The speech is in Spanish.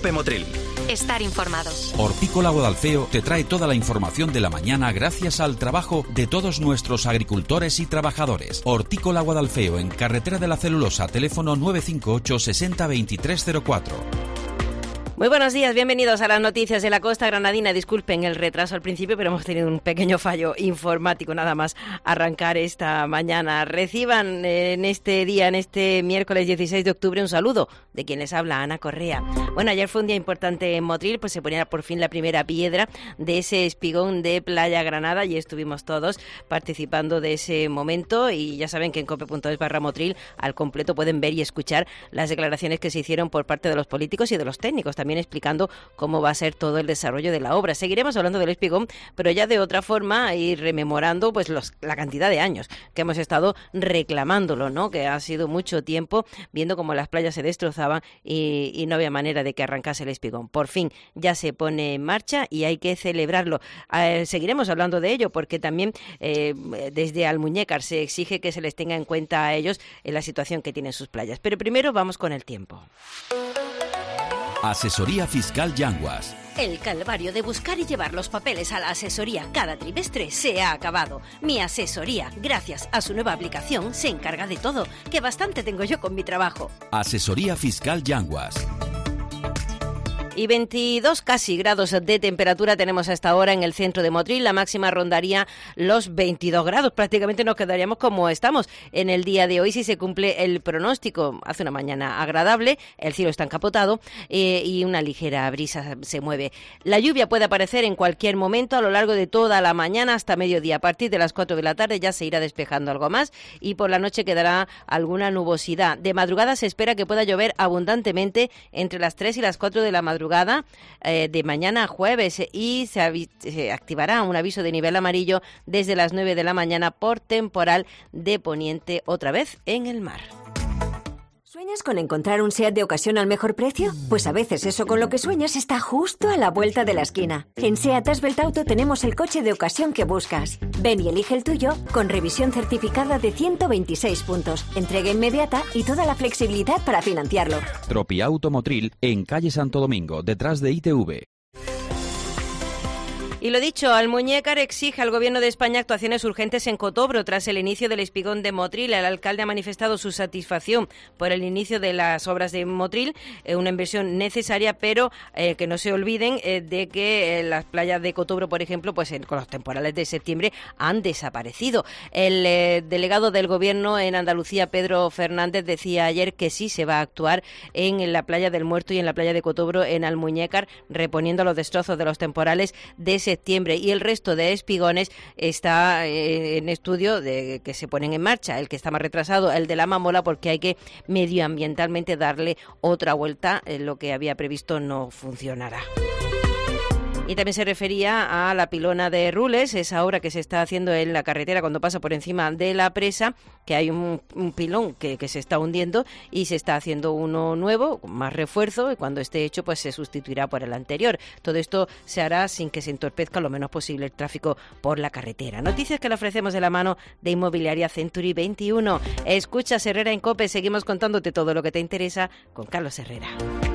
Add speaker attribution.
Speaker 1: COPE Motril.
Speaker 2: Estar informado.
Speaker 3: Hortícola Guadalfeo te trae toda la información de la mañana gracias al trabajo de todos nuestros agricultores y trabajadores. Hortícola Guadalfeo, en Carretera de la Celulosa, teléfono 958 60 2304.
Speaker 4: Muy buenos días, bienvenidos a las noticias de la costa granadina. Disculpen el retraso al principio, pero hemos tenido un pequeño fallo informático nada más arrancar esta mañana. Reciban en este día, en este miércoles 16 de octubre, un saludo de quien les habla, Ana Correa. Bueno, ayer fue un día importante en Motril, pues se ponía por fin la primera piedra de ese espigón de Playa Granada y estuvimos todos participando de ese momento y ya saben que en cope.es/Motril al completo pueden ver y escuchar las declaraciones que se hicieron por parte de los políticos y de los técnicos, también explicando cómo va a ser todo el desarrollo de la obra. Seguiremos hablando del espigón, pero ya de otra forma y rememorando pues la cantidad de años que hemos estado reclamándolo, ¿no? Que ha sido mucho tiempo viendo cómo las playas se destrozaban y no había manera de que arrancase el espigón. Por fin ya se pone en marcha y hay que celebrarlo. Seguiremos hablando de ello porque también desde Almuñécar se exige que se les tenga en cuenta a ellos en la situación que tienen sus playas. Pero primero vamos con el tiempo.
Speaker 3: Asesoría Fiscal Yanguas.
Speaker 2: El calvario de buscar y llevar los papeles a la asesoría cada trimestre se ha acabado. Mi asesoría, gracias a su nueva aplicación, se encarga de todo, que bastante tengo yo con mi trabajo.
Speaker 3: Asesoría Fiscal Yanguas.
Speaker 4: Y 22 casi grados de temperatura tenemos a esta hora en el centro de Motril. La máxima rondaría los 22 grados. Prácticamente nos quedaríamos como estamos en el día de hoy si se cumple el pronóstico. Hace una mañana agradable, el cielo está encapotado y una ligera brisa se mueve. La lluvia puede aparecer en cualquier momento a lo largo de toda la mañana hasta mediodía. A partir de las 4 de la tarde ya se irá despejando algo más y por la noche quedará alguna nubosidad. De madrugada se espera que pueda llover abundantemente entre las 3 y las 4 de la madrugada de mañana a jueves y se activará un aviso de nivel amarillo desde las 9 de la mañana por temporal de poniente otra vez en el mar.
Speaker 5: ¿Sueñas con encontrar un SEAT de ocasión al mejor precio? Pues a veces eso con lo que sueñas está justo a la vuelta de la esquina. En SEAT Asbelt Auto tenemos el coche de ocasión que buscas. Ven y elige el tuyo con revisión certificada de 126 puntos, entrega inmediata y toda la flexibilidad para financiarlo.
Speaker 3: Tropiauto Motril, en calle Santo Domingo, detrás de ITV.
Speaker 4: Y lo dicho, Almuñécar exige al Gobierno de España actuaciones urgentes en Cotobro tras el inicio del espigón de Motril. El alcalde ha manifestado su satisfacción por el inicio de las obras de Motril, una inversión necesaria, pero que no se olviden de que las playas de Cotobro, por ejemplo, pues con los temporales de septiembre han desaparecido. El delegado del Gobierno en Andalucía, Pedro Fernández, decía ayer que sí se va a actuar en la playa del Muerto y en la playa de Cotobro en Almuñécar, reponiendo los destrozos de los temporales de septiembre, y el resto de espigones está en estudio de que se ponen en marcha. El que está más retrasado, el de la Mamola, porque hay que medioambientalmente darle otra vuelta. Lo que había previsto no funcionará. Y también se refería a la pilona de Rules, esa obra que se está haciendo en la carretera cuando pasa por encima de la presa, que hay un pilón que se está hundiendo y se está haciendo uno nuevo, con más refuerzo, y cuando esté hecho pues se sustituirá por el anterior. Todo esto se hará sin que se entorpezca lo menos posible el tráfico por la carretera. Noticias que le ofrecemos de la mano de Inmobiliaria Century 21. Escuchas Herrera en COPE, seguimos contándote todo lo que te interesa con Carlos Herrera.